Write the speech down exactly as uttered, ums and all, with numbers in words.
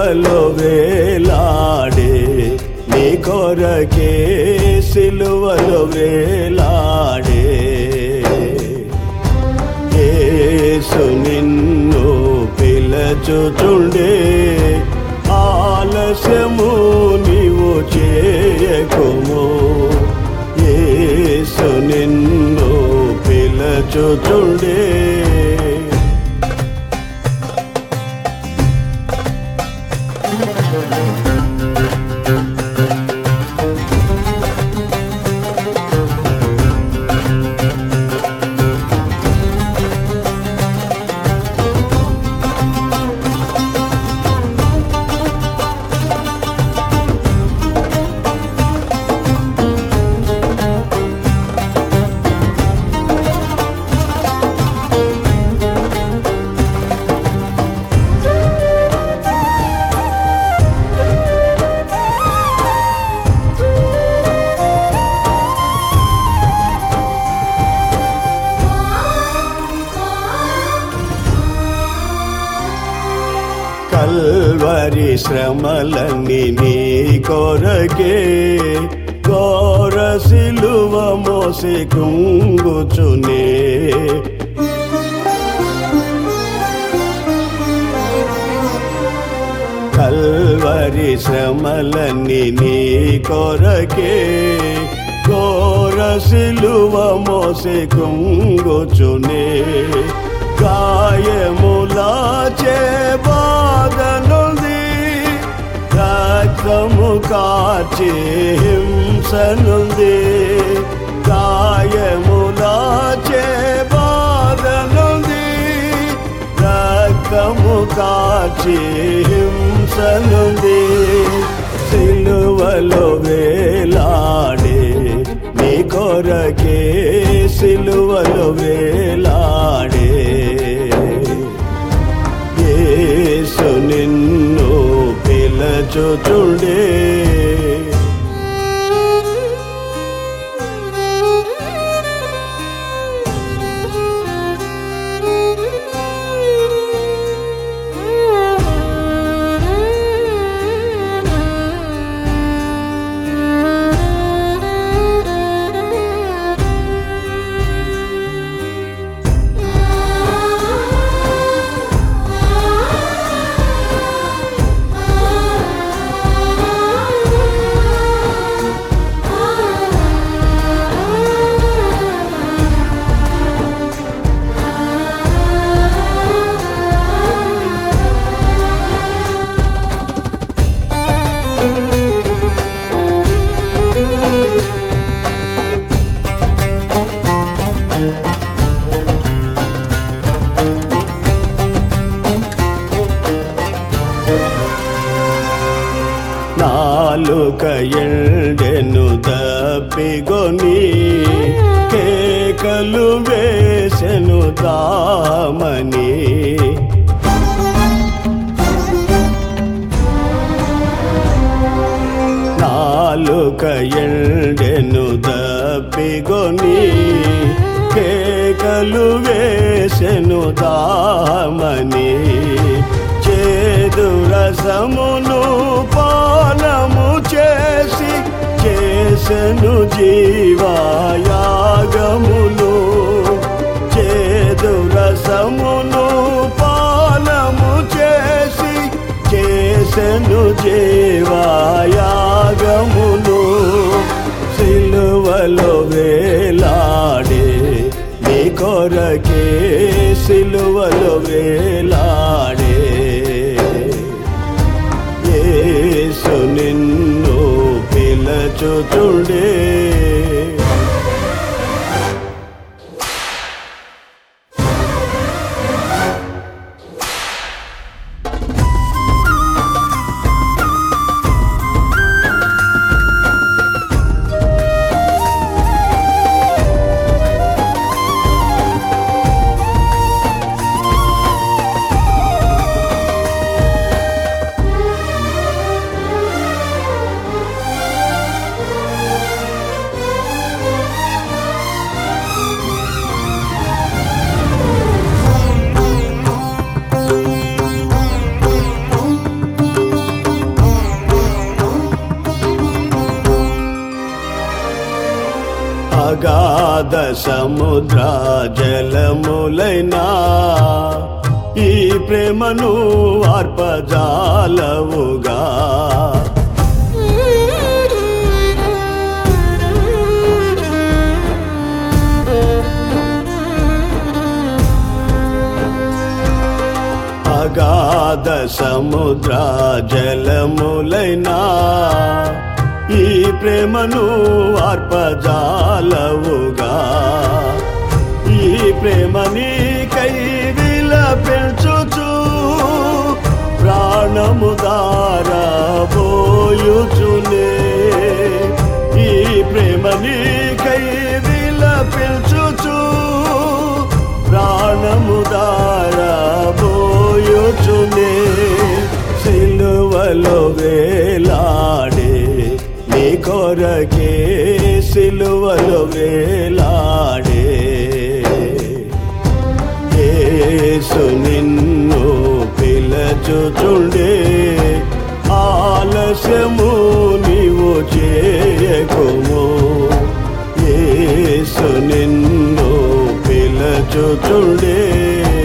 సిలువలో వేలాడే నీ కొరకే సిలువలో వేలాడే యేసు నిన్ను పిలచుచుండే ఆలస్యము నీవు చేయకుము యేసు నిన్ను పిలచుచుండే కల్వరి శ్రమలన్నీ నీ కొరకే ఘోర సిలువ మోసి కృంగుచునే కల్వరి శ్రమలన్నీ నీ కొరకే ఘోర సిలువ మోసి కృంగుచునే గాయములాచే బాధనుంది రక్తము కాచే హింసనుంది గాయములాచే బాధనుంది రక్తము కాచే హింసనుంది సిలువలో వేలాడే నీ కొరకే సిలువలో వేలాడే యేసు నిన్ను పిలచుచుండే నాలుక ఎండెను దప్పిగొని కేకలు వేసెను దామని నాలుక ఎండెను దప్పిగొని కేకలు వేసెను దామని చేదు రసమును పానము చేసి చేసెను జీవాయాగమును చేదు రసమును పానము చేసి చేసెను జీవాయాగమును సిలువలో వేలాడే నీ కొరకే సిలువలో వేలాడే యేసు నిన్ను పిలచుచుండే అగాధ సముద్ర జలములైనా ఈ ప్రేమను ఆర్పజాలవుగా. అగాధ సముద్ర జలములైనా ఈ ప్రేమను ఆర్పజాలవుగా. ఈ ప్రేమని కై విలపించుచు ప్రాణము దారబోయుచునే. ఈ ప్రేమని కై విలపించుచు ప్రాణము దారబోయుచునే. సిలువలో వేలాడే నీ కొరకే సిలువలో వేలాడే యేసు నిన్ను పిలచుచుండే. ఆలస్యము నీవు చేయకుము, యేసు నిన్ను పిలచుచుండే.